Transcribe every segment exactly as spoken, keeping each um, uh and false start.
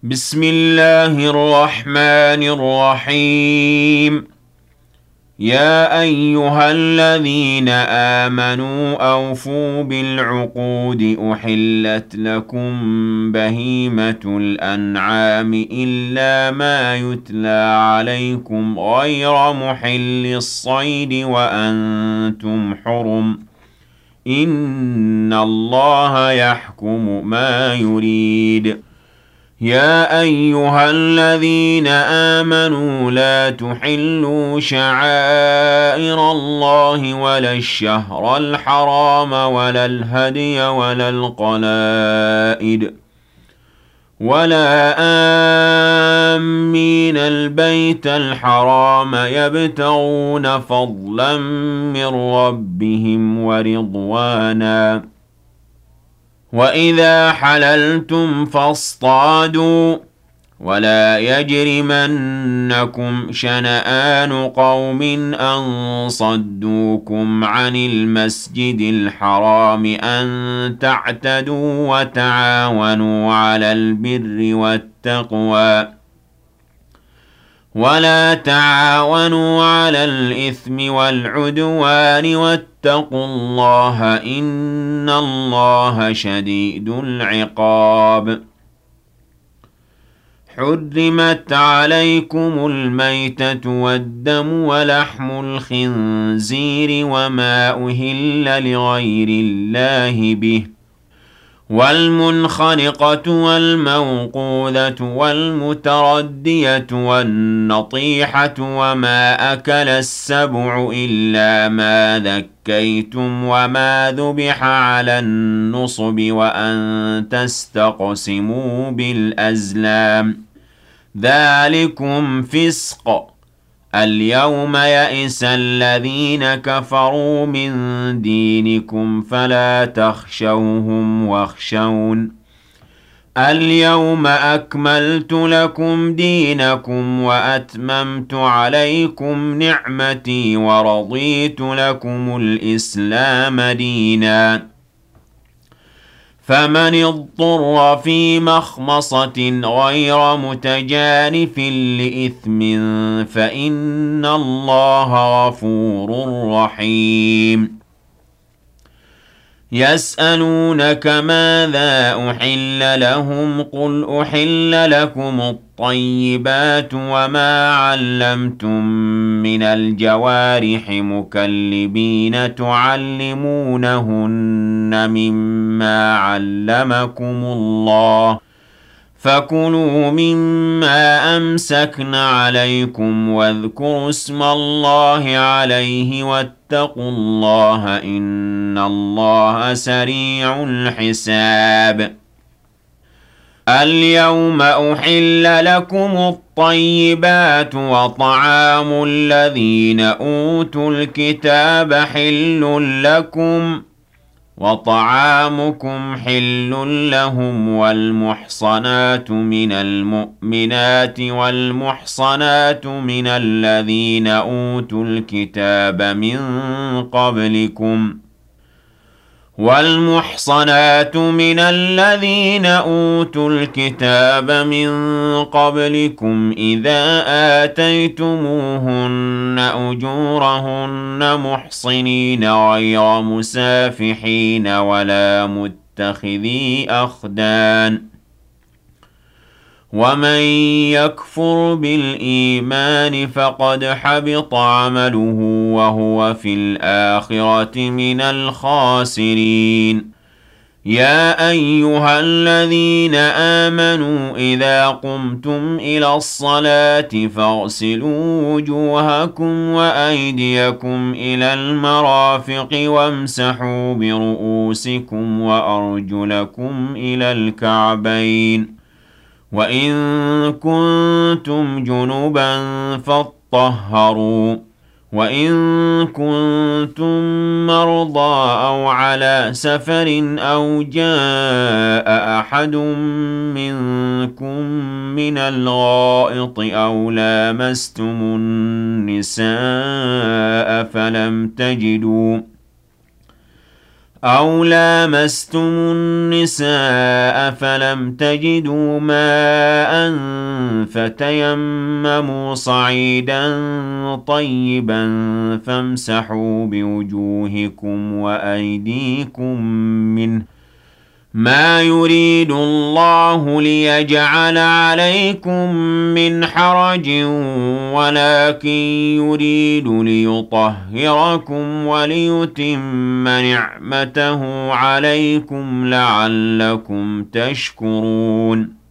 بسم الله الرحمن الرحيم. يا أيها الذين آمنوا أوفوا بالعقود أحلت لكم بهيمة الأنعام إلا ما يتلى عليكم غير محل الصيد وأنتم حرم. إن الله يحكم ما يريد. يا أيها الذين آمنوا لا تحلوا شعائر الله ولا الشهر الحرام ولا الهدي ولا القلائد ولا آمين البيت الحرام يبتغون فضلا من ربهم ورضوانا. وإذا حللتم فاصطادوا ولا يجرمنكم شنآن قوم أن صدوكم عن المسجد الحرام أن تعتدوا وتعاونوا على البر والتقوى ولا تعاونوا على الإثم والعدوان واتقوا الله إن الله شديد العقاب. حرمت عليكم الميتة والدم ولحم الخنزير وما أهل لغير الله به والمنخنقة والموقوذة والمتردية والنطيحة وما أكل السبع إلا ما ذكيتم وما ذبح على النصب وأن تستقسموا بالأزلام ذلكم فسق. اليوم يئس الذين كفروا من دينكم فلا تخشوهم واخشون. اليوم أكملت لكم دينكم وأتممت عليكم نعمتي ورضيت لكم الإسلام دينا. فمن اضطر في مخمصة غير متجانف لإثم فإن الله غفور رحيم. يسألونك ماذا أحل لهم قل أحل لكم الطيبات وما علمتم من الجوارح مكلبين تعلمونهن مما علمكم الله فكلوا مما أمسكن عليكم واذكروا اسم الله عليه واتقوا الله إن الله سريع الحساب. اليوم أحل لكم الطيبات وطعام الذين أوتوا الكتاب حل لكم وطعامكم حل لهم والمحصنات من المؤمنات والمحصنات من الذين أوتوا الكتاب من قبلكم والمحصنات من الذين أوتوا الكتاب من قبلكم إذا آتيتموهن أجورهن محصنين غير مسافحين ولا متخذي أخدان. ومن يكفر بالإيمان فقد حبط عمله وهو في الآخرة من الخاسرين. يا أيها الذين آمنوا إذا قمتم إلى الصلاة فاغسلوا وجوهكم وأيديكم إلى المرافق وامسحوا برؤوسكم وأرجلكم إلى الكعبين وإن كنتم جنبا فاطهروا وإن كنتم مرضى أو على سفر أو جاء أحد منكم من الغائط أو لامستم النساء فلم تجدوا أَوْ لَامَسْتُمُ النِّسَاءَ فَلَمْ تَجِدُوا مَاءً فتيمموا صعيدا طيبا فامسحوا بوجوهكم وأيديكم منه ما يريد الله ليجعل عليكم من حرج ولكن يريد ليطهركم وليتم نعمته عليكم لعلكم تشكرون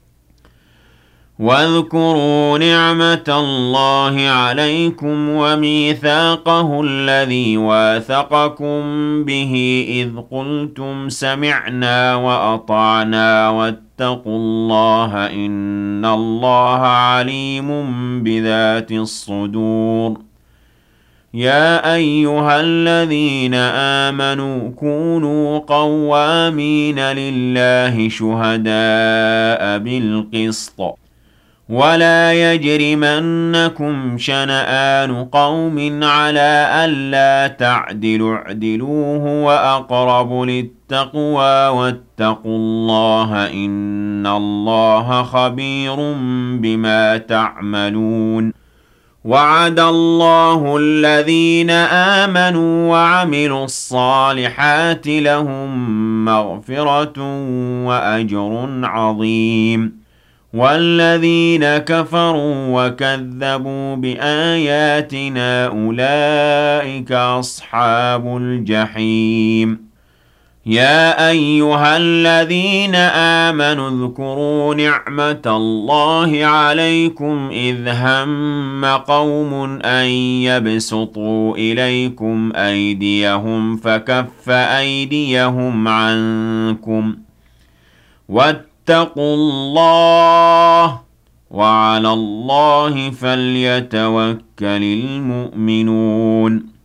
واذكروا نعمة الله عليكم وميثاقه الذي واثقكم به إذ قلتم سمعنا وأطعنا واتقوا الله إن الله عليم بذات الصدور يا أيها الذين آمنوا كونوا قوامين لله شهداء بالقسط ولا يجرمنكم شنآن قوم على ألا تعدلوا اعدلوا هو أقرب للتقوى واتقوا الله إن الله خبير بما تعملون وعد الله الذين آمنوا وعملوا الصالحات لهم مغفرة وأجر عظيم والذين كفروا وكذبوا بآياتنا أولئك أصحاب الجحيم يا أيها الذين آمنوا اذكروا نعمة الله عليكم إذ هم قوم أن يبسطوا إليكم أيديهم فكف أيديهم عنكم واتقوا الله وعلى الله فليتوكل المؤمنون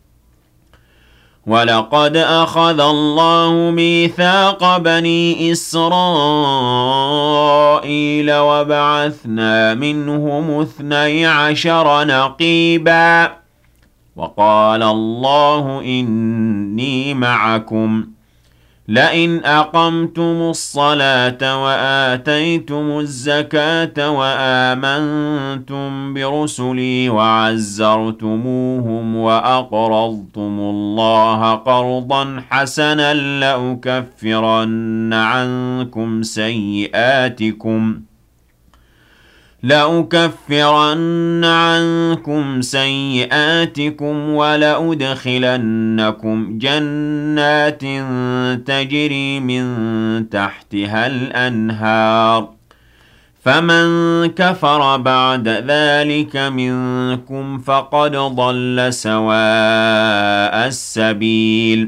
ولقد أخذ الله ميثاق بني إسرائيل وبعثنا منهم اثني عشر نقيبا وقال الله إني معكم لئن أقمتم الصلاة وآتيتم الزكاة وآمنتم برسلي وعزرتموهم وأقرضتم الله قرضا حسنا لأكفرن عنكم سيئاتكم لأكفرن عنكم سيئاتكم ولأدخلنكم جنات تجري من تحتها الأنهار فمن كفر بعد ذلك منكم فقد ضل سواء السبيل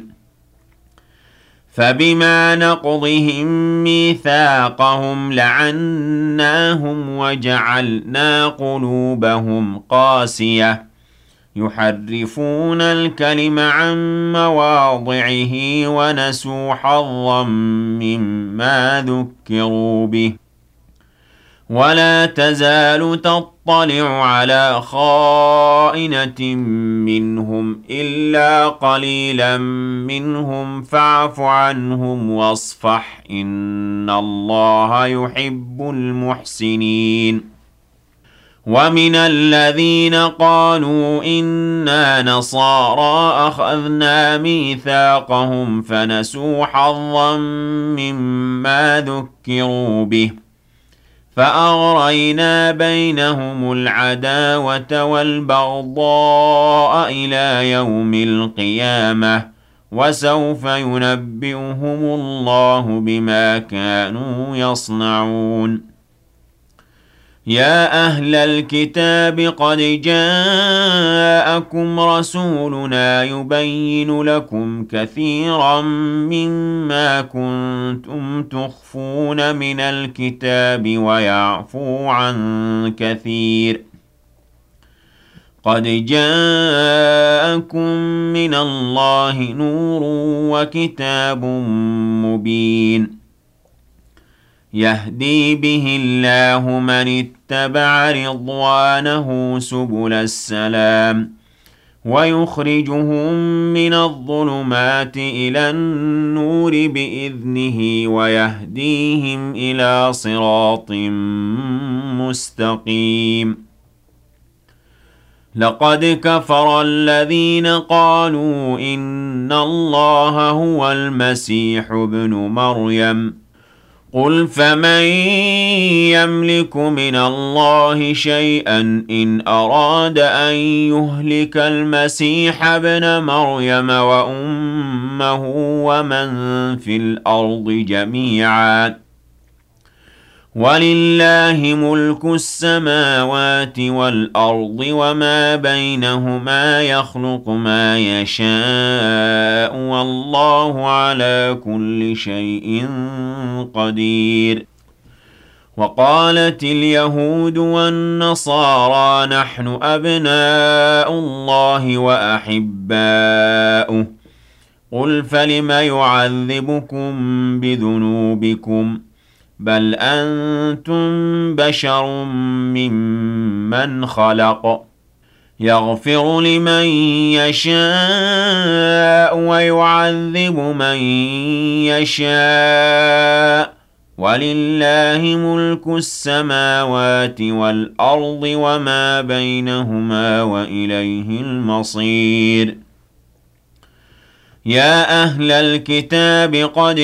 فبما نقضهم ميثاقهم لعناهم وجعلنا قلوبهم قاسية يحرفون الكلم عن مواضعه ونسوا حظا مما ذكروا به ولا تزال تطلع على خائنة منهم إلا قليلا منهم فاعف عنهم واصفح إن الله يحب المحسنين ومن الذين قالوا إنا نصارى أخذنا ميثاقهم فنسوا حظا مما ذكروا به فأغرينا بينهم العداوة والبغضاء إلى يوم القيامة وسوف ينبئهم الله بما كانوا يصنعون يا أهل الكتاب قد جاءكم رسولنا يبين لكم كثيرا مما كنتم تخفون من الكتاب ويعفو عن كثير قد جاءكم من الله نور وكتاب مبين يهدي به الله من اتبع رضوانه سبل السلام ويخرجهم من الظلمات إلى النور بإذنه ويهديهم إلى صراط مستقيم لقد كفر الذين قالوا إن الله هو المسيح ابن مريم قل فمن يملك من الله شيئا إن أراد أن يهلك المسيح ابن مريم وأمه ومن في الأرض جميعا ولله ملك السماوات والأرض وما بينهما يخلق ما يشاء والله على كل شيء قدير وقالت اليهود والنصارى نحن أبناء الله وأحباؤه قل فلم يعذبكم بذنوبكم بل أنتم بشر ممن خلق يغفر لمن يشاء ويعذب من يشاء ولله ملك السماوات والأرض وما بينهما وإليه المصير يا أهل الكتاب قد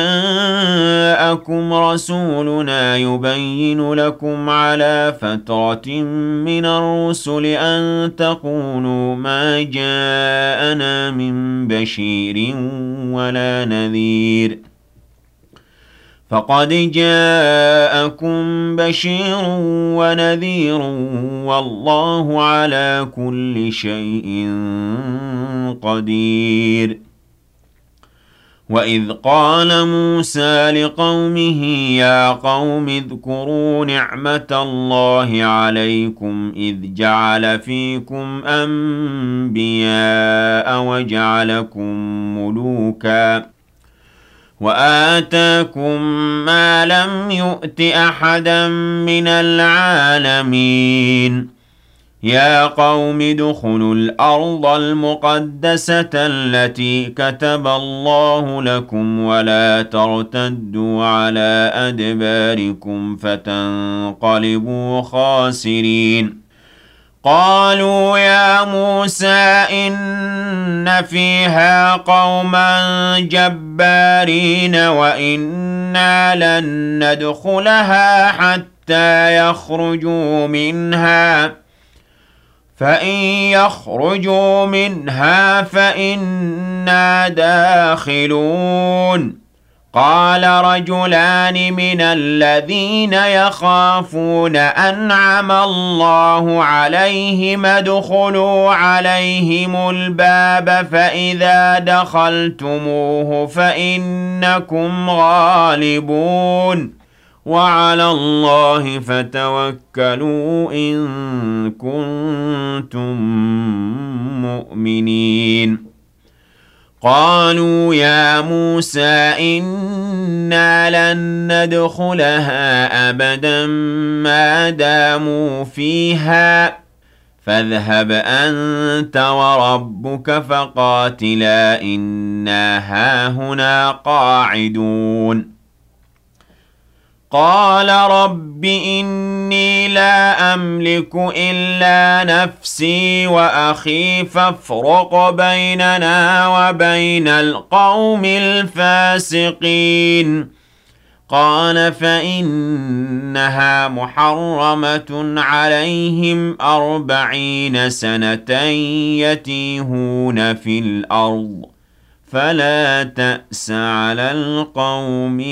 جاءكم رسولنا يبين لكم على فترة من الرسل أن تقولوا ما جاءنا من بشير ولا نذير فقد جاءكم بشير ونذير والله على كل شيء قدير وإذ قال موسى لقومه يا قوم اذكروا نعمة الله عليكم إذ جعل فيكم أنبياء وجعلكم ملوكا وآتاكم ما لم يؤت أحدا من العالمين يا قوم ادخلوا الأرض المقدسة التي كتب الله لكم ولا ترتدوا على أدباركم فتنقلبوا خاسرين قالوا يا موسى إن فيها قوما جبارين وإنا لن ندخلها حتى يخرجوا منها فإن يخرجوا منها فإنا داخلون قال رجلان من الذين يخافون أنعم الله عليهم ادخلوا عليهم الباب فإذا دخلتموه فإنكم غالبون وعلى الله فتوكلوا إن كنتم مؤمنين قالوا يا موسى إنا لن ندخلها أبدا ما داموا فيها فاذهب أنت وربك فقاتلا إنا هاهنا قاعدون قال رب إني لا أملك إلا نفسي وأخي فافرق بيننا وبين القوم الفاسقين قال فإنها محرمة عليهم أربعين سنة يتيهون في الأرض فلا تأس على القوم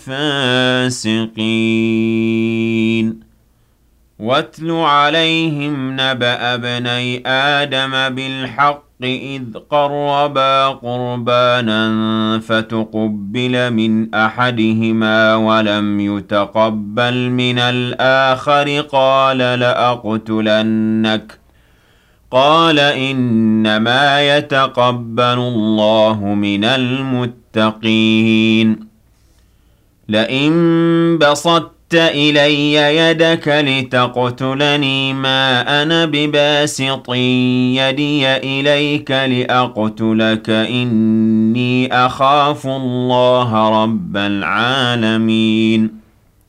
الفاسقين واتل عليهم نبأ ابني آدم بالحق إذ قربا قربانا فتقبل من أحدهما ولم يتقبل من الآخر قال لأقتلنك قال إنما يتقبل الله من المتقين لئن بسطت إلي يدك لتقتلني ما أنا بباسط يدي إليك لأقتلك إني أخاف الله رب العالمين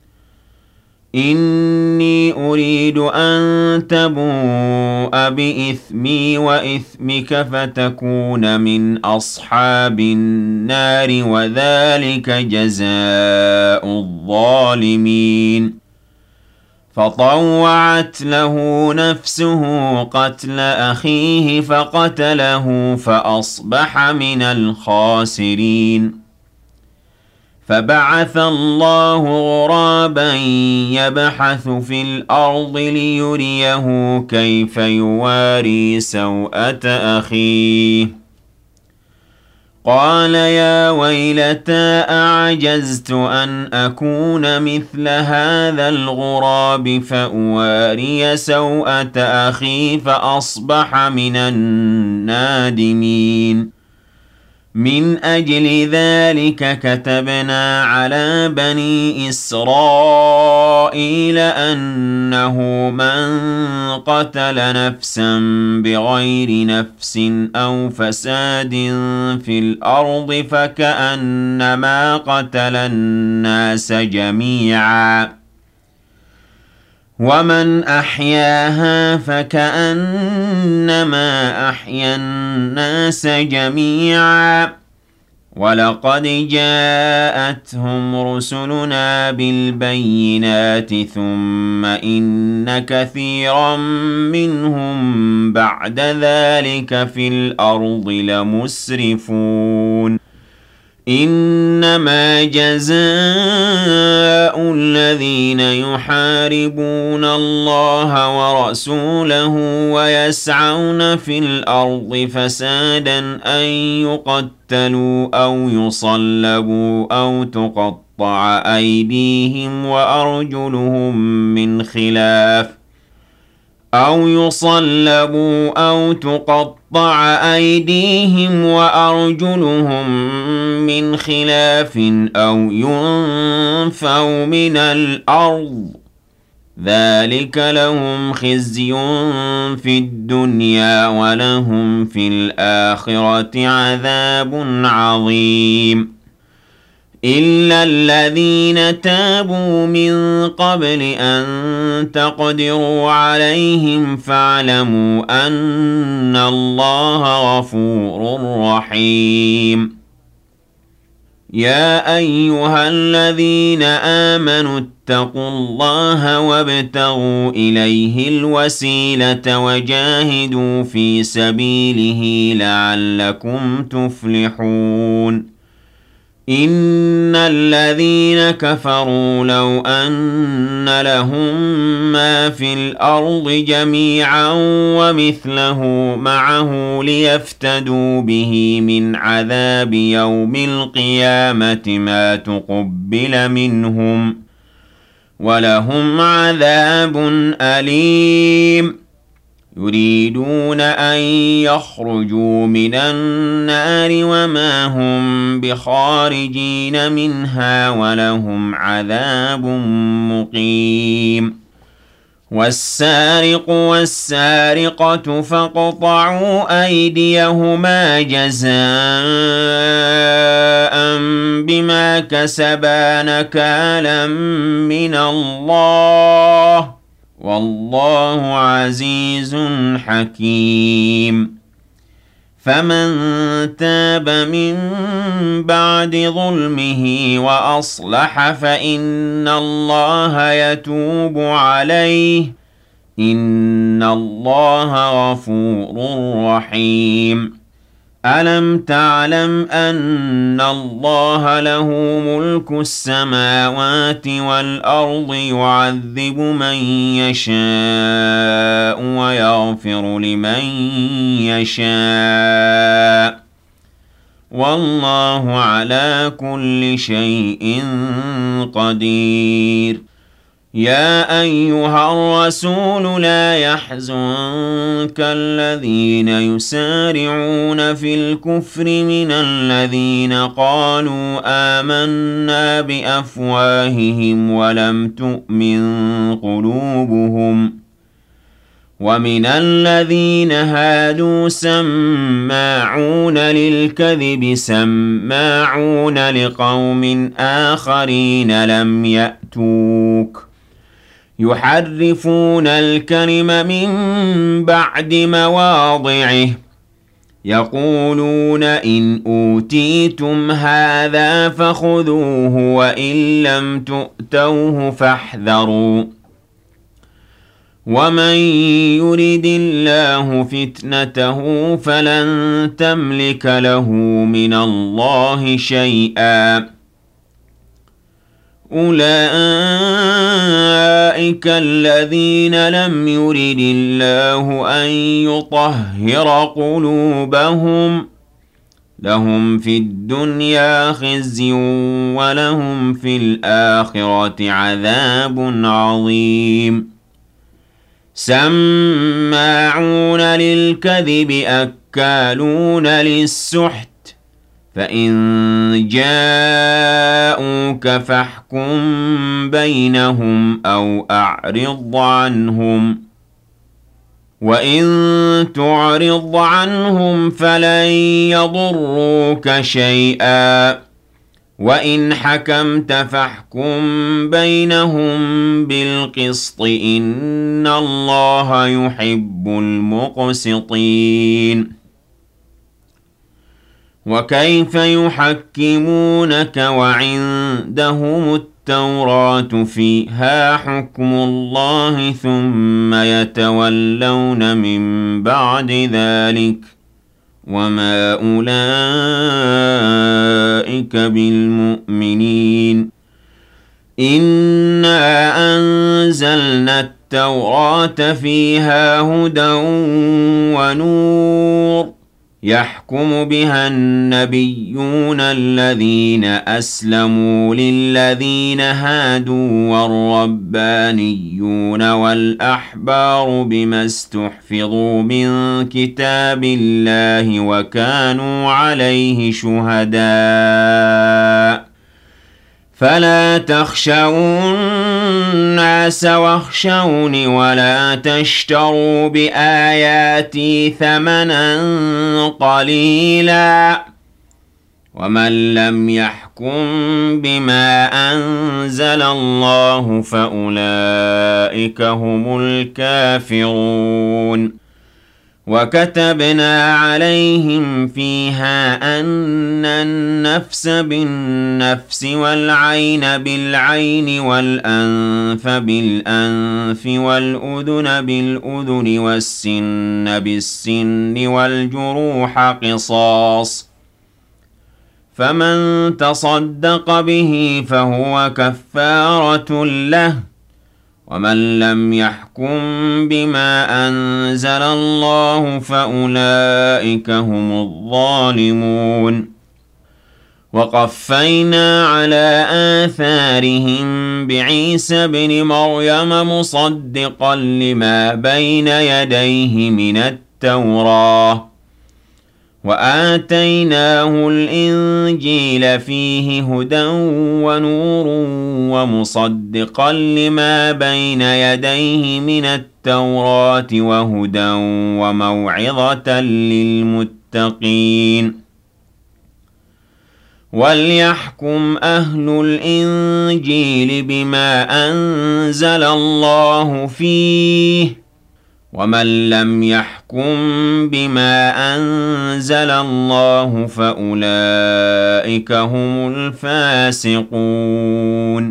إني أريد أن تبوء بإثمي وإثمك فتكون من أصحاب النار وذلك جزاء الظالمين فطوعت له نفسه قتل أخيه فقتله فأصبح من الخاسرين فبعث الله غرابا يبحث في الأرض ليريه كيف يواري سوءة أخيه قال يا ويلتى أعجزت أن أكون مثل هذا الغراب فأواري سوءة أخي فأصبح من النادمين من أجل ذلك كتبنا على بني إسرائيل أنه من قتل نفسا بغير نفس أو فساد في الأرض فكأنما قتل الناس جميعا ومن أحياها فكأنما أحيا الناس جميعا ولقد جاءتهم رسلنا بالبينات ثم إن كثيرا منهم بعد ذلك في الأرض لمسرفون إنما جزاء الذين يحاربون الله ورسوله ويسعون في الأرض فسادا أن يقتلوا أو يصلبوا أو تقطع أيديهم وأرجلهم من خلاف أو يصلبوا أو تقطع أيديهم وأرجلهم من خلاف أو ينفوا من الأرض ذلك لهم خزي في الدنيا ولهم في الآخرة عذاب عظيم إلا الذين تابوا من قبل أن تقدروا عليهم فاعلموا أن الله غفور رحيم يا أيها الذين آمنوا اتقوا الله وابتغوا إليه الوسيلة وجاهدوا في سبيله لعلكم تفلحون إن الذين كفروا لو أن لهم ما في الأرض جميعا ومثله معه ليفتدوا به من عذاب يوم القيامة ما تقبل منهم ولهم عذاب أليم يريدون أن يخرجوا من النار وما هم بخارجين منها ولهم عذاب مقيم والسارق والسارقة فاقطعوا أيديهما جزاء بما كسبا نكالا من الله والله عزيز حكيم فمن تاب من بعد ظلمه وأصلح فإن الله يتوب عليه إن الله غفور رحيم ألم تعلم أن الله له ملك السماوات والأرض يعذب من يشاء ويغفر لمن يشاء والله على كل شيء قدير يا أيها الرسول لا يحزنك الذين يسارعون في الكفر من الذين قالوا آمنا بأفواههم ولم تؤمن قلوبهم ومن الذين هادوا سماعون للكذب سماعون لقوم آخرين لم يأتوك يحرفون الكلم من بعد مواضعه يقولون إن أوتيتم هذا فخذوه وإن لم تؤتوه فاحذروا ومن يرد الله فتنته فلن تملك له من الله شيئا أولئك الذين لم يرد الله أن يطهر قلوبهم لهم في الدنيا خزي ولهم في الآخرة عذاب عظيم سماعون للكذب أكالون للسحت فإن جاءوك فاحكم بينهم أو أعرض عنهم وإن تعرض عنهم فلن يضروك شيئا وإن حكمت فاحكم بينهم بالقسط إن الله يحب المقسطين وكيف يحكمونك وعندهم التوراة فيها حكم الله ثم يتولون من بعد ذلك وما أولئك بالمؤمنين إنا أنزلنا التوراة فيها هدى ونور يحكم بها النبيون الذين أسلموا للذين هادوا والربانيون والأحبار بما استحفظوا من كتاب الله وكانوا عليه شهداء فلا تخشوا الناس واخشوني ولا تشتروا بآياتي ثمنا قليلا ومن لم يحكم بما أنزل الله فأولئك هم الكافرون وكتبنا عليهم فيها أن النفس بالنفس والعين بالعين والأنف بالأنف والأذن بالأذن والسن بالسن والجروح قصاص فمن تصدق به فهو كفارة له ومن لم يحكم بما أنزل الله فأولئك هم الظالمون وقفينا على آثارهم بعيسى ابن مريم مصدقا لما بين يديه من التوراة وآتيناه الإنجيل فيه هدى ونور ومصدقا لما بين يديه من التوراة وهدى وموعظة للمتقين وليحكم أهل الإنجيل بما أنزل الله فيه ومن لم يحكم بما أنزل الله فأولئك هم الفاسقون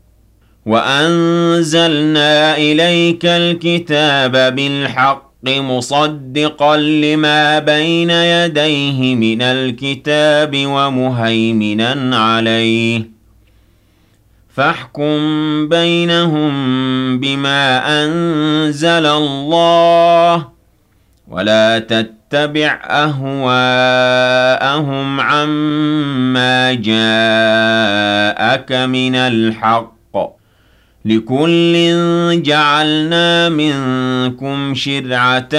وأنزلنا إليك الكتاب بالحق مصدقا لما بين يديه من الكتاب ومهيمنا عليه فاحكم بينهم بما أنزل الله ولا تتبع أهواءهم عما جاءك من الحق لكل جعلنا منكم شرعة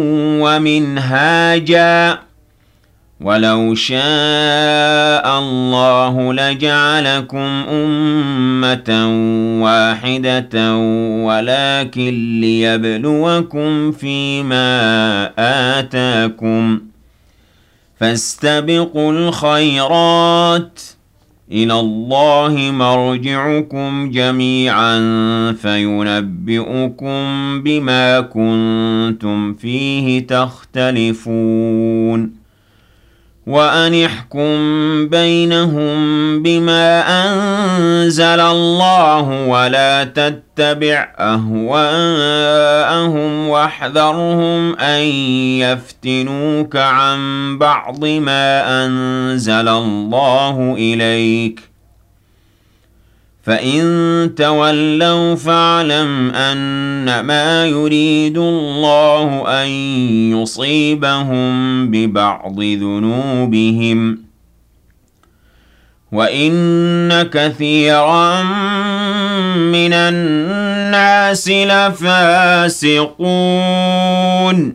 ومنهاجا ولو شاء الله لجعلكم أمة واحدة ولكن ليبلوكم فيما آتاكم فاستبقوا الخيرات إلى الله مرجعكم جميعا فينبئكم بما كنتم فيه تختلفون وأن احكم بينهم بما أنزل الله ولا تتبع أهواءهم واحذرهم أن يفتنوك عن بعض ما أنزل الله إليك فإن تولوا فاعلم أنما يريد الله أن يصيبهم ببعض ذنوبهم وإن كثيرا من الناس لفاسقون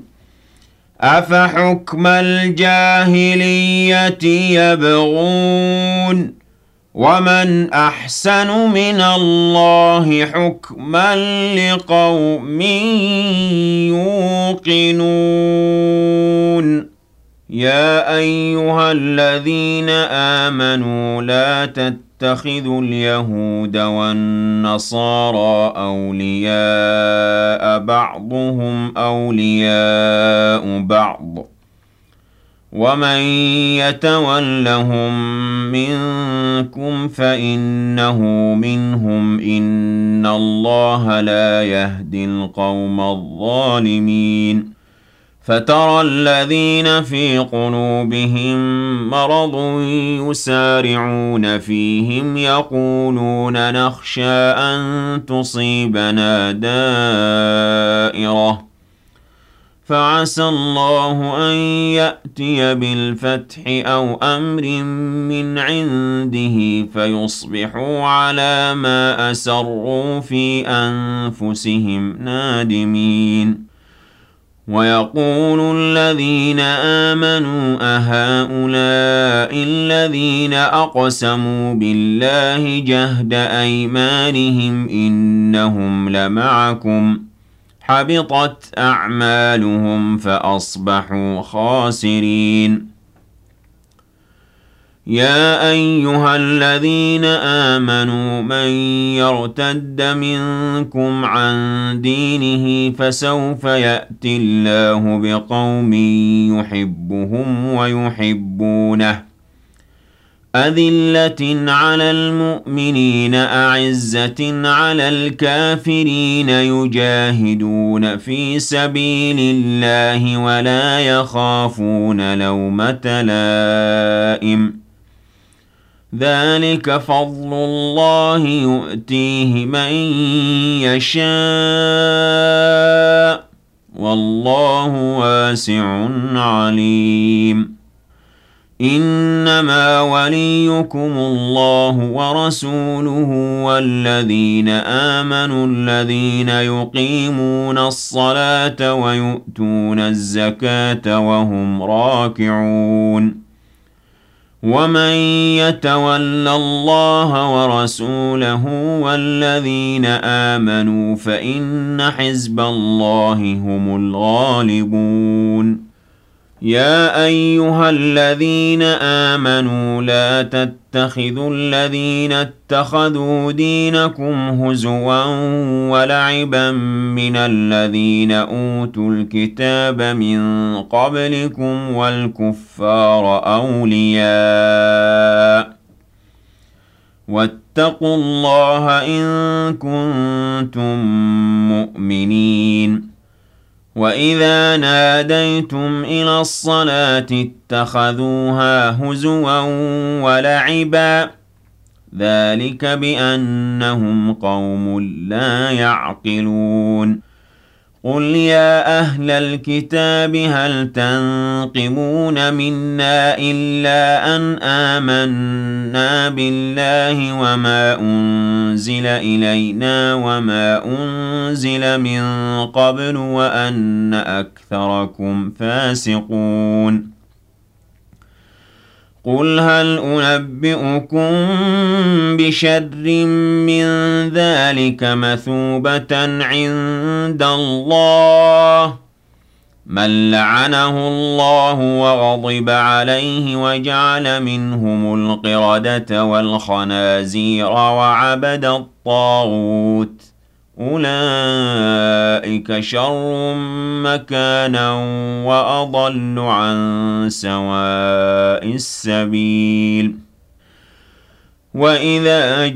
أفحكم الجاهلية يبغون ومن أحسن من الله حكما لقوم يوقنون يا أيها الذين آمنوا لا تتخذوا اليهود والنصارى أولياء بعضهم أولياء بعض ومن يتولهم منكم فإنه منهم إن الله لا يهدي القوم الظالمين فترى الذين في قلوبهم مرض يسارعون فيهم يقولون نخشى أن تصيبنا دائرة فعسى الله أن يأتي بالفتح أو أمر من عنده فيصبحوا على ما أسروا في أنفسهم نادمين ويقول الذين آمنوا أهؤلاء الذين أقسموا بالله جهد أيمانهم إنهم لمعكم حبطت أعمالهم فأصبحوا خاسرين يا أيها الذين آمنوا من يرتد منكم عن دينه فسوف يأتي الله بقوم يحبهم ويحبونه أذلة على المؤمنين أعزة على الكافرين يجاهدون في سبيل الله ولا يخافون لومة لائم ذلك فضل الله يؤتيه من يشاء والله واسع عليم إنما وليكم الله ورسوله والذين آمنوا الذين يقيمون الصلاة ويؤتون الزكاة وهم راكعون ومن يتول الله ورسوله والذين آمنوا فإن حزب الله هم الغالبون يا أيها الذين آمنوا لا تتخذوا الذين اتخذوا دينكم هزوا ولعبا من الذين أوتوا الكتاب من قبلكم والكفار أولياء واتقوا الله إن كنتم مؤمنين وإذا ناديتم إلى الصلاة اتخذوها هزوا ولعبا ذلك بأنهم قوم لا يعقلون قُلْ يَا أَهْلَ الْكِتَابِ هَلْ تَنقِمُونَ مِنَّا إِلَّا أَنْ آمَنَّا بِاللَّهِ وَمَا أُنزِلَ إِلَيْنَا وَمَا أُنزِلَ مِن قَبْلُ وَأَنَّ أَكْثَرَكُمْ فَاسِقُونَ قُلْ هَلْ أُنَبِّئُكُم بِشَرٍّ مِّن ذَٰلِكَ مَثُوبَةً عِندَ اللَّهِ مَن لَّعَنَهُ اللَّهُ وَغَضِبَ عَلَيْهِ وَجَعَلَ مِنْهُمُ الْقِرَدَةَ وَالْخَنَازِيرَ وَعَبَدَ الطَّاغُوتَ ۚ أُولَٰئِكَ شَرٌّ مَّكَانًا وَأَضَلُّ عَن سَوَاءِ السَّبِيلِ وَإِذَا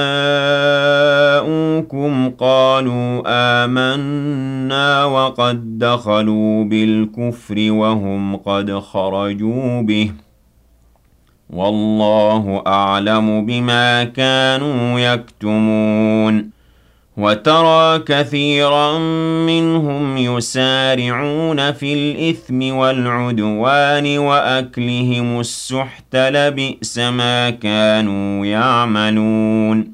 جَاءُوكُمْ قَالُوا آمَنَّا وَقَد دَّخَلُوا بِالْكُفْرِ وَهُمْ قَدْ خَرَجُوا بِهِ ۚ وَاللَّهُ أَعْلَمُ بِمَا كَانُوا يَكْتُمُونَ وَتَرَىٰ كَثِيرًا مِّنْهُمْ يُسَارِعُونَ فِي الْإِثْمِ وَالْعُدْوَانِ وَأَكْلِهِمُ السُّحْتَ ۚ لَبِئْسَ مَا كَانُوا يَعْمَلُونَ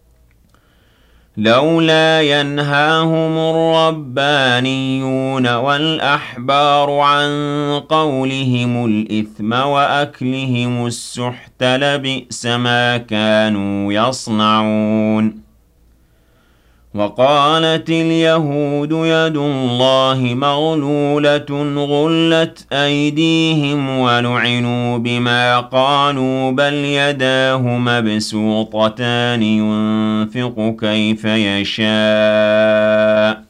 لَوْلَا يَنْهَاهُمُ الرَّبَّانِيُّونَ وَالْأَحْبَارُ عَن قَوْلِهِمُ الْإِثْمَ وَأَكْلِهِمُ السُّحْتَ ۚ لَبِئْسَ مَا كَانُوا يَصْنَعُونَ وَقَالَتِ الْيَهُودُ يَدُ اللَّهِ مَغْلُولَةٌ غُلَّتْ أَيْدِيهِمْ وَلُعِنُوا بِمَا قَالُوا ۖ بَلْ يَدَاهُ مَبْسُوطَتَانِ يُنفِقُ كَيْفَ يَشَاءُ ۚ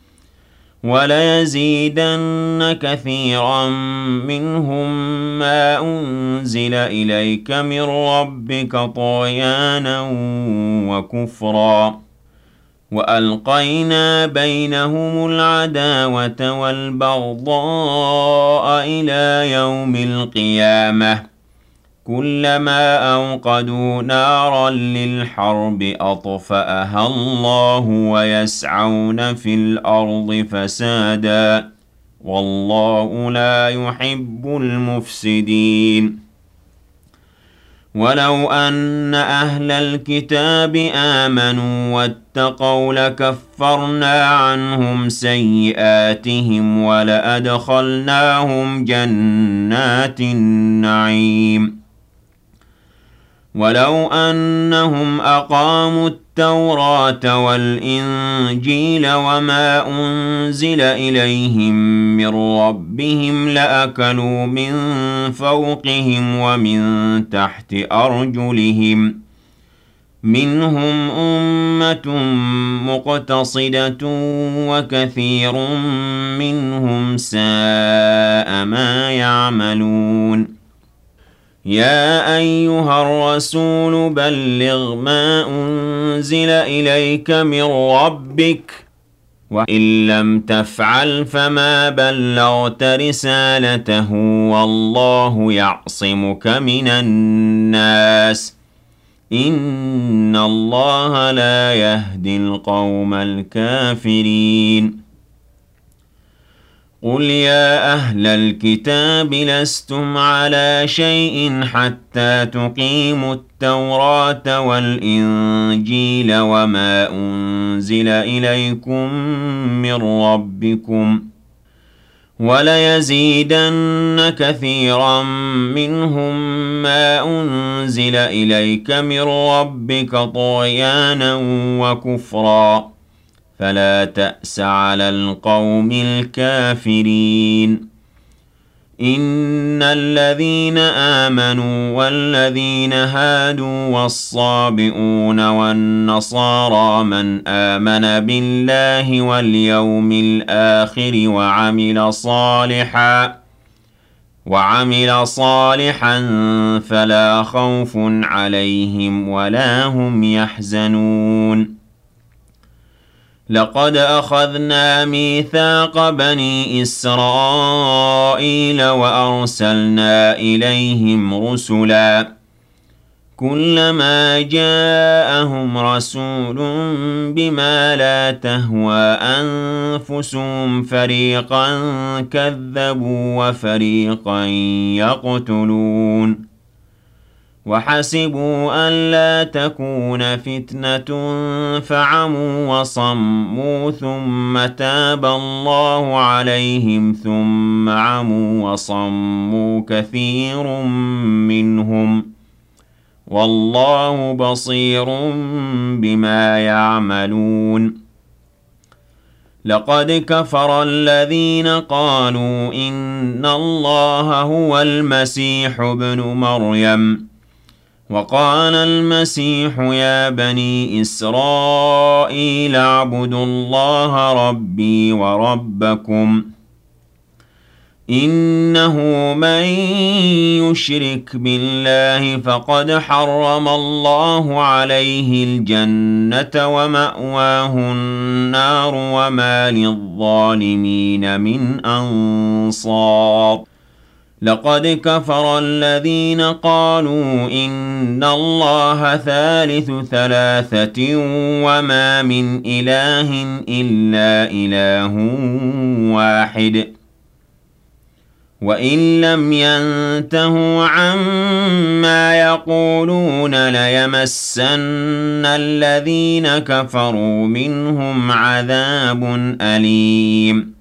وَلَيَزِيدَنَّ كَثِيرًا مِّنْهُم مَّا أُنزِلَ إِلَيْكَ مِن رَّبِّكَ طُغْيَانًا وَكُفْرًا وَأَلْقَيْنَا بَيْنَهُمُ الْعَدَاوَةَ وَالْبَغْضَاءَ إِلَىٰ يَوْمِ الْقِيَامَةِ ۚ كُلَّمَا أَوْقَدُوا نَارًا لِّلْحَرْبِ أَطْفَأَهَا اللَّهُ وَيَسْعَوْنَ فِي الْأَرْضِ فَسَادًا ۚ وَاللَّهُ لَا يُحِبُّ الْمُفْسِدِينَ وَلَوْ أَنَّ أَهْلَ الْكِتَابِ آمَنُوا وَاتَّقَوْا لَكَفَّرْنَا عَنْهُمْ سَيِّئَاتِهِمْ وَلَأَدْخَلْنَاهُمْ جَنَّاتِ النَّعِيمِ وَلَوْ أَنَّهُمْ أَقَامُوا التَّوْرَاةَ وَالْإِنجِيلَ وَمَا أُنزِلَ إِلَيْهِم مِّن رَّبِّهِمْ لَأَكَلُوا مِن فَوْقِهِمْ وَمِن تَحْتِ أَرْجُلِهِم ۚ مِّنْهُمْ أُمَّةٌ مُّقْتَصِدَةٌ وَكَثِيرٌ مِّنْهُمْ سَاءَ مَا يَعْمَلُونَ يَا أَيُّهَا الرَّسُولُ بَلِّغْ مَا أُنزِلَ إِلَيْكَ مِن رَّبِّكَ ۖ وَإِن لَّمْ تَفْعَلْ فَمَا بَلَّغْتَ رِسَالَتَهُ ۗ وَاللَّهُ يَعْصِمُكَ مِنَ النَّاسِ ۗ إِنَّ اللَّهَ لَا يَهْدِي الْقَوْمَ الْكَافِرِينَ قُلْ يَا أَهْلَ الْكِتَابِ لَسْتُمْ عَلَىٰ شَيْءٍ حَتَّىٰ تُقِيمُوا التَّوْرَاةَ وَالْإِنجِيلَ وَمَا أُنزِلَ إِلَيْكُم مِّن رَّبِّكُمْ ۗ وَلَيَزِيدَنَّ كَثِيرًا مِّنْهُم مَّا أُنزِلَ إِلَيْكَ مِن رَّبِّكَ طُغْيَانًا وَكُفْرًا فَلَا تَأْسَ عَلَى الْقَوْمِ الْكَافِرِينَ إِنَّ الَّذِينَ آمَنُوا وَالَّذِينَ هَادُوا وَالصَّابِئُونَ وَالنَّصَارَىٰ مَنْ آمَنَ بِاللَّهِ وَالْيَوْمِ الْآخِرِ وَعَمِلَ صَالِحًا وَعَمِلَ صَالِحًا فَلَا خَوْفٌ عَلَيْهِمْ وَلَا هُمْ يَحْزَنُونَ لَقَدْ أَخَذْنَا مِيثَاقَ بَنِي إِسْرَائِيلَ وَأَرْسَلْنَا إِلَيْهِمْ رُسُلًا كلما جاءهم رسول بما لا تهوى أنفسهم فريقا كذبوا وفريقا يقتلون وحسبوا ألا تكون فتنة فعموا وصموا ثم تاب الله عليهم ثم عموا وصموا كثير منهم والله بصير بما يعملون لقد كفر الذين قالوا إن الله هو المسيح ابن مريم وقال المسيح يا بني إسرائيل اعبدوا الله ربي وربكم إنه من يشرك بالله فقد حرم الله عليه الجنة ومأواه النار وما للظالمين من أنصار لقد كفر الذين قالوا إن الله ثالث ثلاثة وما من إله إلا إله واحد وإن لم ينتهوا عما يقولون ليمسن الذين كفروا منهم عذاب أليم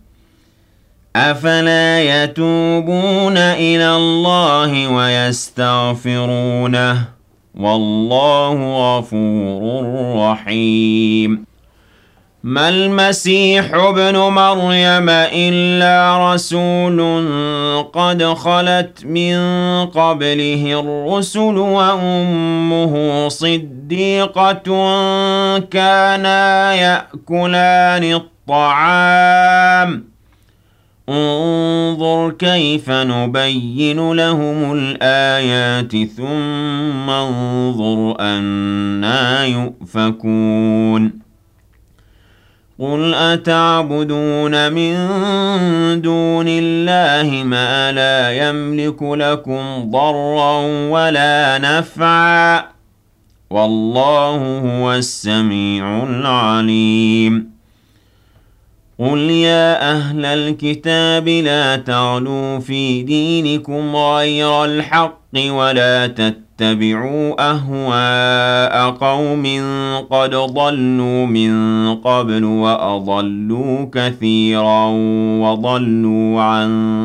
أفلا يتوبون إلى الله ويستغفرونه والله غفور رحيم ما المسيح ابن مريم إلا رسول قد خلت من قبله الرسل وأمه صديقة كانا يأكلان الطعام انظر كيف نبين لهم الآيات ثم انظر أنى يؤفكون قل أتعبدون من دون الله ما لا يملك لكم ضرا ولا نفعا والله هو السميع العليم قل يا أهل الكتاب لا تغلوا في دينكم غير الحق ولا تتبعوا أهواء قوم قد ضلوا من قبل وأضلوا كثيرا وضلوا عن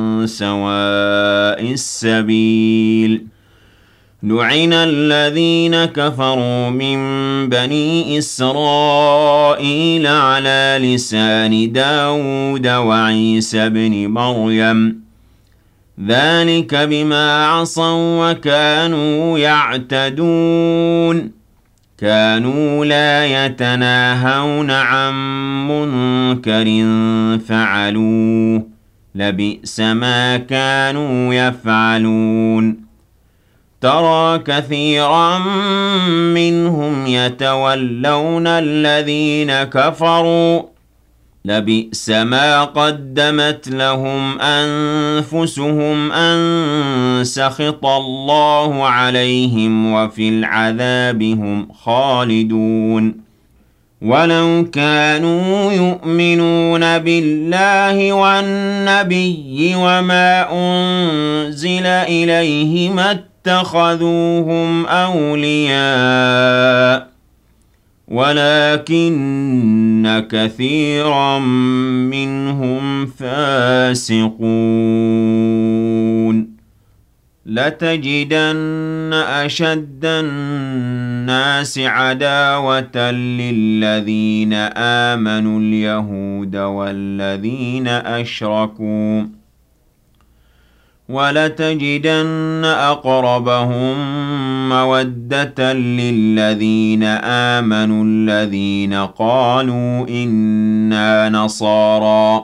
سواء السبيل لعن الذين كفروا من بني إسرائيل على لسان داود وعيسى بن مريم ذلك بما عصوا وكانوا يعتدون كانوا لا يتناهون عن منكر فعلوه لبئس ما كانوا يفعلون ترى كثيرا منهم يتولون الذين كفروا لبئس ما قدمت لهم أنفسهم أن سخط الله عليهم وفي العذاب هم خالدون ولو كانوا يؤمنون بالله والنبي وما أنزل إليه ما اتخذوهم أولياء ولكن كثيرا منهم فاسقون لتجدن أشد الناس عداوة للذين آمنوا اليهود والذين أشركوا ولتجدن أقربهم مودة للذين آمنوا الذين قالوا إنا نصارى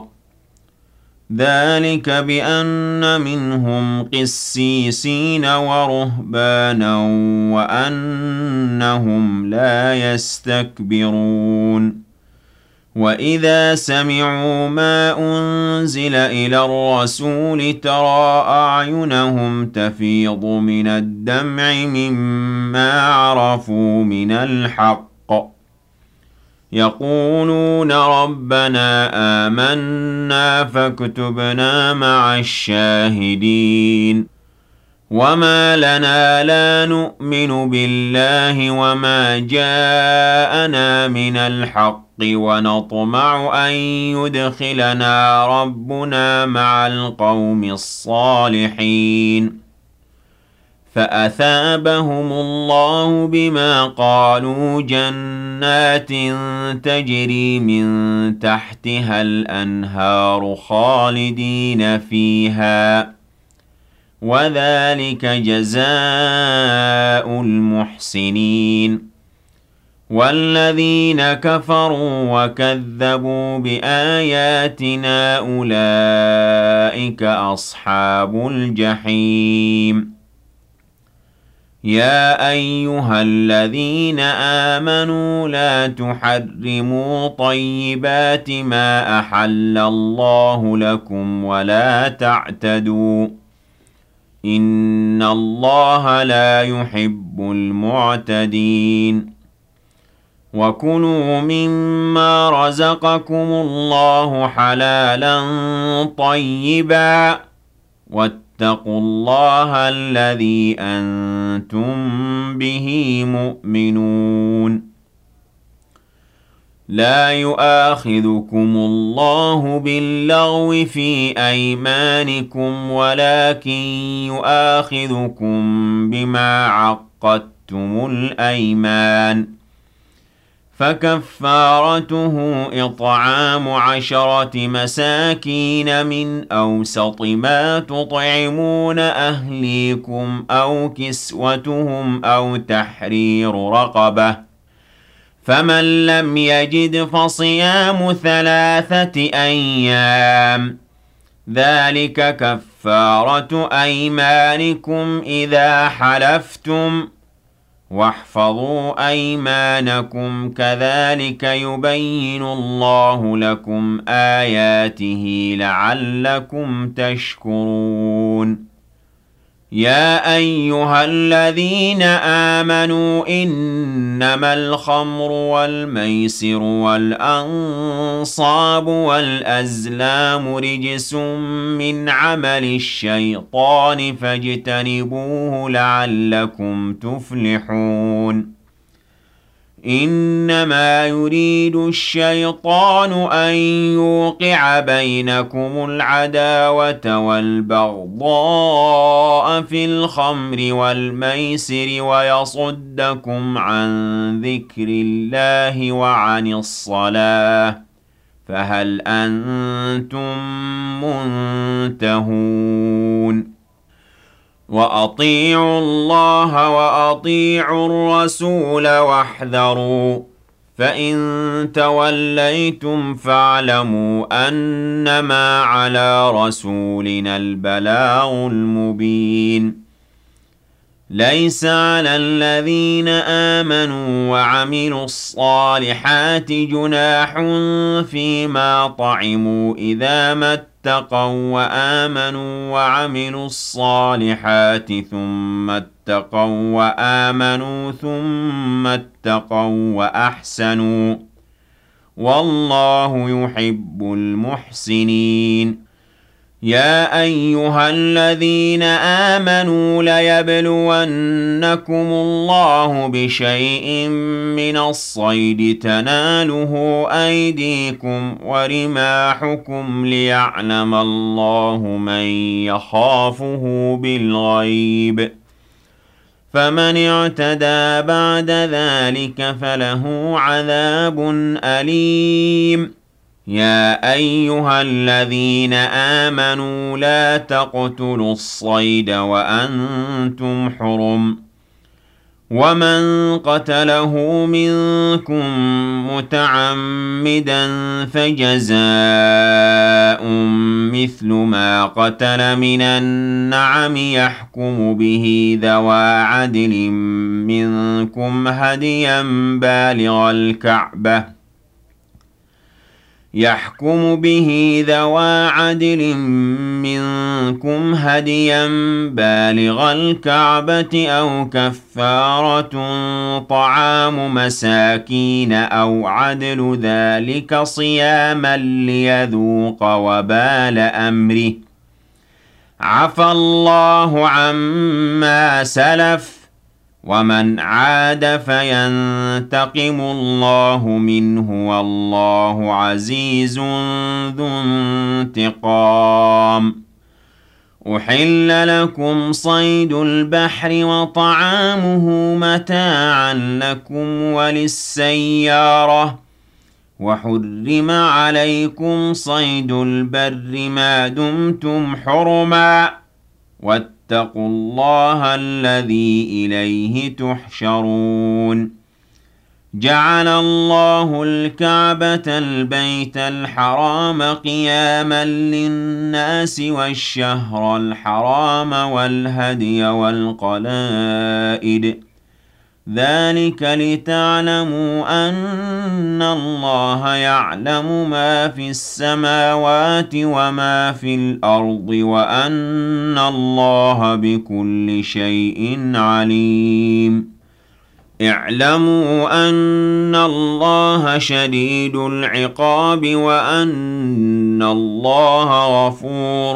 ذلك بأن منهم قسيسين ورهبانا وأنهم لا يستكبرون وَإِذَا سَمِعُوا مَا أُنزِلَ إِلَى الرَّسُولِ تَرَىٰ أَعْيُنَهُمْ تَفِيضُ مِنَ الدَّمْعِ مِمَّا عَرَفُوا مِنَ الْحَقِّ يَقُولُونَ رَبَّنَا آمَنَّا فَاكْتُبْنَا مَعَ الشَّاهِدِينَ وَمَا لَنَا لَا نُؤْمِنُ بِاللَّهِ وَمَا جَاءَنَا مِنَ الْحَقِّ وَنَطْمَعُ أَن يُدْخِلَنَا رَبُّنَا مَعَ الْقَوْمِ الصَّالِحِينَ فَأَثَابَهُمُ اللَّهُ بِمَا قَالُوا جَنَّاتٍ تَجْرِي مِن تَحْتِهَا الْأَنْهَارُ خَالِدِينَ فِيهَا ۚ وَذَلِكَ جَزَاءُ الْمُحْسِنِينَ وَالَّذِينَ كَفَرُوا وَكَذَّبُوا بِآيَاتِنَا أُولَٰئِكَ أَصْحَابُ الْجَحِيمِ يَا أَيُّهَا الَّذِينَ آمَنُوا لَا تُحَرِّمُوا طَيِّبَاتِ مَا أَحَلَّ اللَّهُ لَكُمْ وَلَا تَعْتَدُوا إِنَّ اللَّهَ لَا يُحِبُّ الْمُعْتَدِينَ وَكُلُوا مِمَّا رَزَقَكُمُ اللَّهُ حَلَالًا طَيِّبًا وَاتَّقُوا اللَّهَ الَّذِي أَنتُم بِهِ مُؤْمِنُونَ لَا يُؤَاخِذُكُمُ اللَّهُ بِاللَّغْوِ فِي أَيْمَانِكُمْ وَلَٰكِن يُؤَاخِذُكُم بِمَا عَقَّدتُّمُ الْأَيْمَانَ فَكَفَّارَتُهُ إِطْعَامُ عَشَرَةِ مَسَاكِينَ مِنْ أَوْسَطِ مَا تُطْعِمُونَ أَهْلِيكُمْ أَوْ كِسْوَتُهُمْ أَوْ تَحْرِيرُ رَقَبَةٍ ۖ فَمَن لَّمْ يَجِدْ فَصِيَامُ ثَلَاثَةِ أَيَّامٍ ۚ ذَٰلِكَ كَفَّارَةُ أَيْمَانِكُمْ إِذَا حَلَفْتُمْ ۚ وَاحْفَظُوا أَيْمَانَكُمْ ۚ كَذَٰلِكَ يُبَيِّنُ اللَّهُ لَكُمْ آيَاتِهِ لَعَلَّكُمْ تَشْكُرُونَ يَا أَيُّهَا الَّذِينَ آمَنُوا إِنَّمَا الْخَمْرُ وَالْمَيْسِرُ وَالْأَنصَابُ وَالْأَزْلَامُ رِجْسٌ مِّنْ عَمَلِ الشَّيْطَانِ فَاجْتَنِبُوهُ لَعَلَّكُمْ تُفْلِحُونَ إِنَّمَا يُرِيدُ الشَّيْطَانُ أَن يُوقِعَ بَيْنَكُمُ الْعَدَاوَةَ وَالْبَغْضَاءَ فِي الْخَمْرِ وَالْمَيْسِرِ وَيَصُدَّكُمْ عَن ذِكْرِ اللَّهِ وَعَنِ الصَّلَاةِ ۖ فَهَلْ أَنتُم مُّنتَهُونَ وَأَطِيعُوا اللَّهَ وَأَطِيعُوا الرَّسُولَ وَاحْذَرُوا ۚ فَإِن تَوَلَّيْتُمْ فَاعْلَمُوا أَنَّمَا عَلَىٰ رَسُولِنَا الْبَلَاغُ الْمُبِينُ لَيْسَ عَلَى الَّذِينَ آمَنُوا وَعَمِلُوا الصَّالِحَاتِ جُنَاحٌ فِيمَا طَعِمُوا إِذَا مَا اتَّقَوا وَّآمَنُوا وَعَمِلُوا الصَّالِحَاتِ ثُمَّ اتَّقَوا وَّآمَنُوا ثُمَّ اتَّقَوا وَّأَحْسَنُوا ۗ وَاللَّهُ يُحِبُّ الْمُحْسِنِينَ يَا أَيُّهَا الَّذِينَ آمَنُوا لَيَبْلُوَنَّكُمُ اللَّهُ بِشَيْءٍ مِّنَ الصَّيْدِ تَنَالُهُ أَيْدِيكُمْ وَرِمَاحُكُمْ لِيَعْلَمَ اللَّهُ مَن يَخَافُهُ بِالْغَيْبِ ۚ فَمَنِ اعْتَدَىٰ بَعْدَ ذَٰلِكَ فَلَهُ عَذَابٌ أَلِيمٌ يَا أَيُّهَا الَّذِينَ آمَنُوا لَا تَقْتُلُوا الصَّيْدَ وَأَنتُمْ حُرُمٌ ۚ وَمَن قَتَلَهُ مِنكُم مُّتَعَمِّدًا فَجَزَاءٌ مِّثْلُ مَا قَتَلَ مِنَ النَّعَمِ يَحْكُمُ بِهِ ذَوَا عَدْلٍ مِّنكُمْ هَدْيًا بَالِغَ الْكَعْبَةِ يحكم به ذوى عدل منكم هديا بالغ الكعبة أو كفارة طعام مساكين أو عدل ذلك صياما ليذوق وبال أمره عفى الله عما سلف ومن عاد فينتقم الله منه والله عزيز ذو انتقام أحل لكم صيد البحر وطعامه متاعا لكم وللسيارة وحرم عليكم صيد البر ما دمتم حرما واتقوا الله الذي إليه تحشرون جعل الله الكعبة البيت الحرام قياما للناس والشهر الحرام والهدي والقلائد ذلك لتعلموا أن الله يعلم ما في السماوات وما في الأرض وأن الله بكل شيء عليم اعلموا أن الله شديد العقاب وأن الله غفور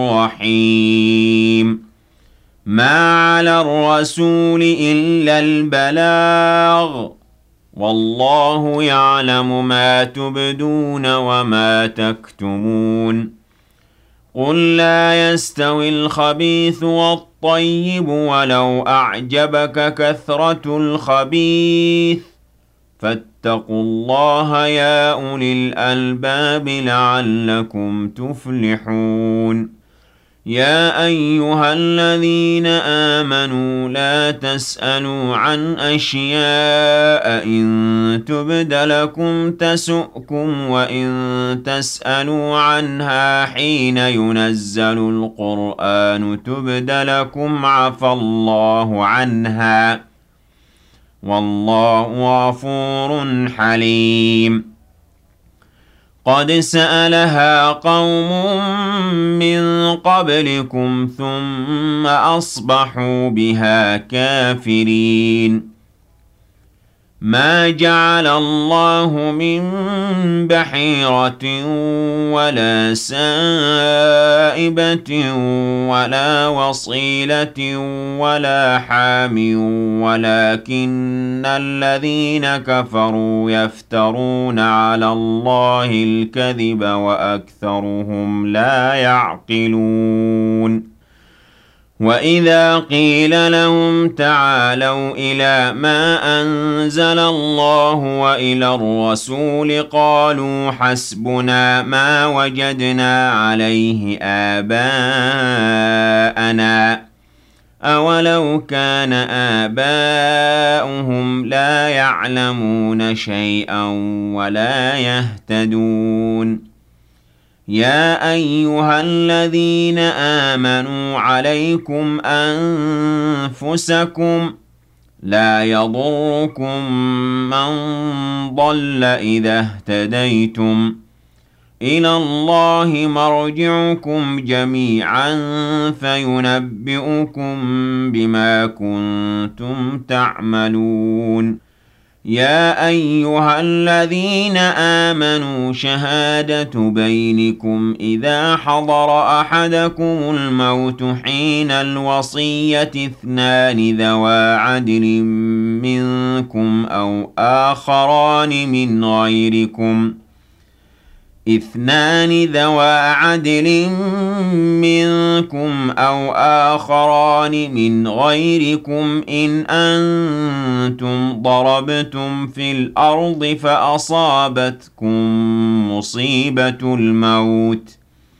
رحيم ما على الرسول إلا البلاغ والله يعلم ما تبدون وما تكتمون قل لا يستوي الخبيث والطيب ولو أعجبك كثرة الخبيث فاتقوا الله يا أولي الألباب لعلكم تفلحون يا أيها الذين آمنوا لا تسألوا عن أشياء إن تبد لكم تسؤكم وإن تسألوا عنها حين ينزل القرآن تبد لكم عفى الله عنها والله غفور حليم قد سألها قوم من قبلكم ثم أصبحوا بها كافرين ما جعل الله من بحيرة ولا سائبة ولا وصيلة ولا حام ولكن الذين كفروا يفترون على الله الكذب وأكثرهم لا يعقلون وَإِذَا قِيلَ لَهُمْ تَعَالَوْا إِلَى مَا أَنزَلَ اللَّهُ وَإِلَى الرَّسُولِ قَالُوا حَسْبُنَا مَا وَجَدْنَا عَلَيْهِ آبَاءَنَا أَوَلَوْ كَانَ آبَاؤُهُمْ لَا يَعْلَمُونَ شَيْئًا وَلَا يَهْتَدُونَ يا أيها الذين آمنوا عليكم أنفسكم لا يضركم من ضل إذا اهتديتم إلى الله مرجعكم جميعا فينبئكم بما كنتم تعملون يا أيها الذين آمنوا شهادة بينكم إذا حضر أحدكم الموت حين الوصية اثنان ذوى عدل منكم أو آخران من غيركم اثنان ذوى عدل منكم أو آخران من غيركم إن أنتم ضربتم في الأرض فأصابتكم مصيبة الموت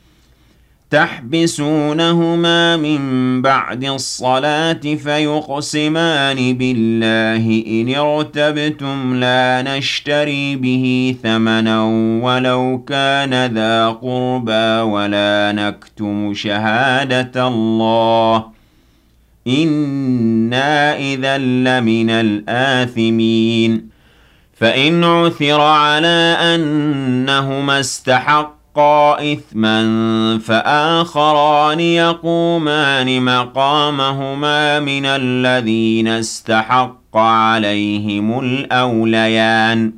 تحبسونهما من بعد الصلاة فيقسمان بالله إن ارتبتم لا نشتري به ثمنا ولو كان ذا قربى ولا نكتم شهادة الله إنا إذا لمن الآثمين فإن عثر على أنهما استحقا إثما فآخران يقومان مقامهما من الذين استحق عليهم الأوليان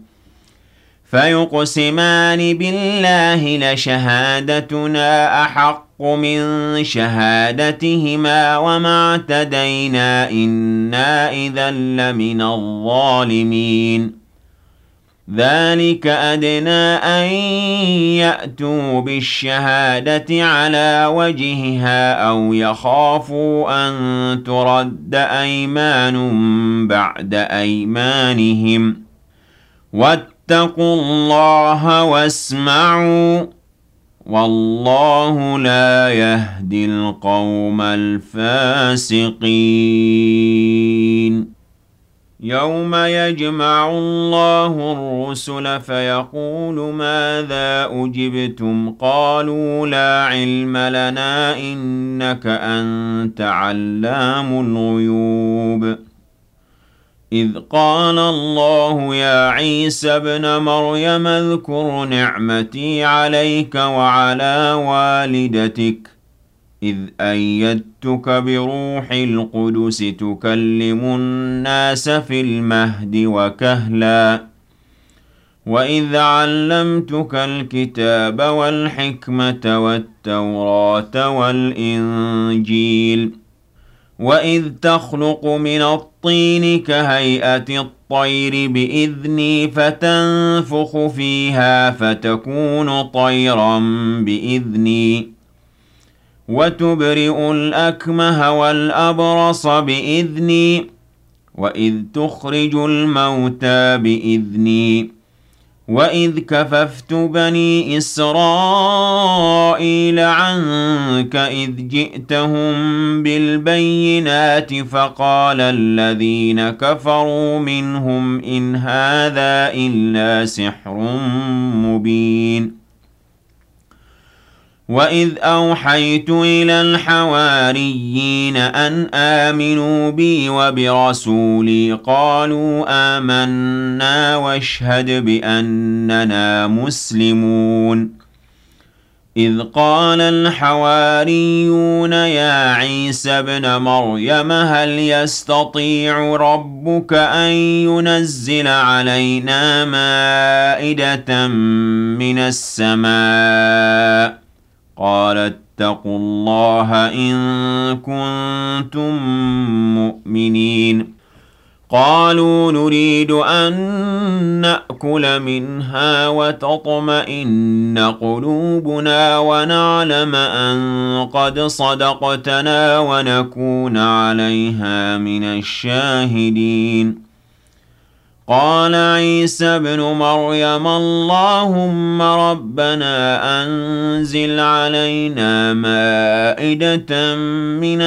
فيقسمان بالله لشهادتنا أحق من شهادتهما وما اعتدينا إنا إذا لمن الظالمين ذلك أدنى أن يأتوا بالشهادة على وجهها أو يخافوا أن ترد أيمان بعد أيمانهم واتقوا الله واسمعوا والله لا يهدي القوم الفاسقين يوم يجمع الله الرسل فيقول ماذا أجبتم قالوا لا علم لنا إنك أنت علام الغيوب إذ قال الله يا عيسى ابن مريم اذكر نعمتي عليك وعلى والدتك إذ أيدتك بروح القدس تكلم الناس في المهد وكهلا وإذ علمتك الكتاب والحكمة والتوراة والإنجيل وإذ تخلق من الطين كهيئة الطير بإذني فتنفخ فيها فتكون طيرا بإذني وتبرئ الأكمه والأبرص بإذني وإذ تخرج الموتى بإذني وإذ كففت بني إسرائيل عنك إذ جئتهم بالبينات فقال الذين كفروا منهم إن هذا إلا سحر مبين وإذ أوحيت إلى الحواريين أن آمنوا بي وبرسولي قالوا آمنا واشهد بأننا مسلمون إذ قال الحواريون يا عيسى ابن مريم هل يستطيع ربك أن ينزل علينا مائدة من السماء قال اتقوا الله إن كنتم مؤمنين قالوا نريد أن نأكل منها وتطمئن قلوبنا ونعلم أن قد صدقتنا ونكون عليها من الشاهدين قال عيسى ابن مريم اللهم ربنا أنزل علينا مائدة من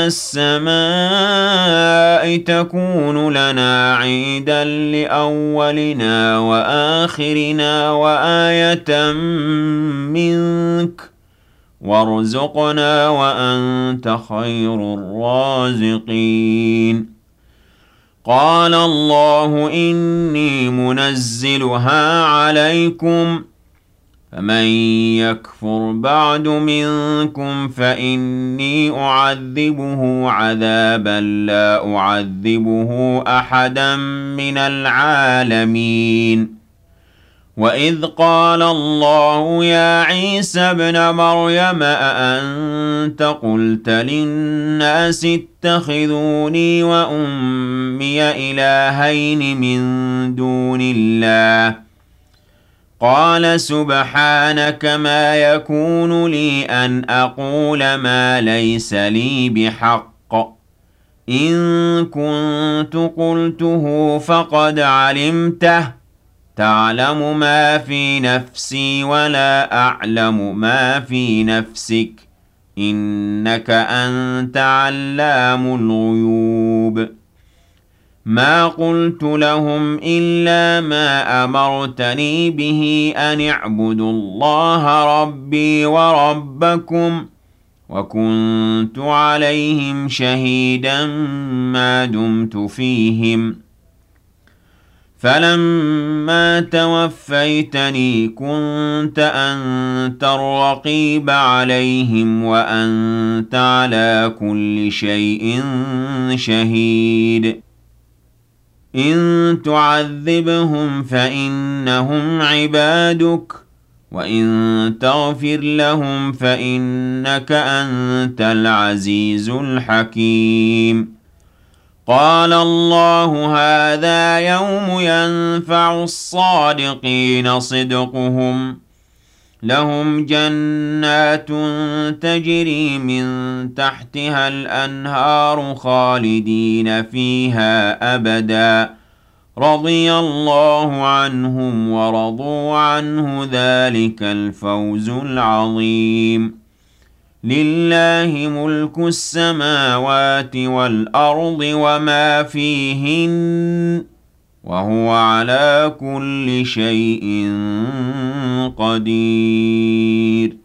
السماء تكون لنا عيدا لأولنا وآخرنا وآية منك وارزقنا وأنت خير الرازقين قال الله إني منزلها عليكم فمن يكفر بعد منكم فإني أعذبه عذابا لا أعذبه أحدا من العالمين وإذ قال الله يا عيسى ابن مريم أأنت قلت للناس اتخذوني وأمي إلهين من دون الله قال سبحانك ما يكون لي أن أقول ما ليس لي بحق إن كنت قلته فقد علمته تعلم ما في نفسي ولا أعلم ما في نفسك إنك أنت علام الغيوب ما قلت لهم إلا ما أمرتني به أن اعبدوا الله ربي وربكم وكنت عليهم شهيدا ما دمت فيهم فَلَمَّا تَوَفَّيْتَنِي كُنتَ أَنتَ الرَّقِيبَ عَلَيْهِمْ وَأَنتَ عَلَىٰ كُلِّ شَيْءٍ شَهِيدٌ إِن تُعَذِّبْهُمْ فَإِنَّهُمْ عِبَادُكَ وَإِن تَغْفِرْ لَهُمْ فَإِنَّكَ أَنتَ الْعَزِيزُ الْحَكِيمُ قَالَ اللَّهُ هَٰذَا يَوْمُ يَنفَعُ الصَّادِقِينَ صِدْقُهُمْ لَهُمْ جَنَّاتٌ تَجْرِي مِن تَحْتِهَا الْأَنْهَارُ خَالِدِينَ فِيهَا أَبَدًا رَضِيَ اللَّهُ عَنْهُمْ وَرَضُوا عَنْهُ ۚ ذَٰلِكَ الْفَوْزُ الْعَظِيمُ لِلَّهِ مُلْكُ السَّمَاوَاتِ وَالْأَرْضِ وَمَا فِيهِنَّ ۚ وَهُوَ عَلَىٰ كُلِّ شَيْءٍ قَدِيرٌ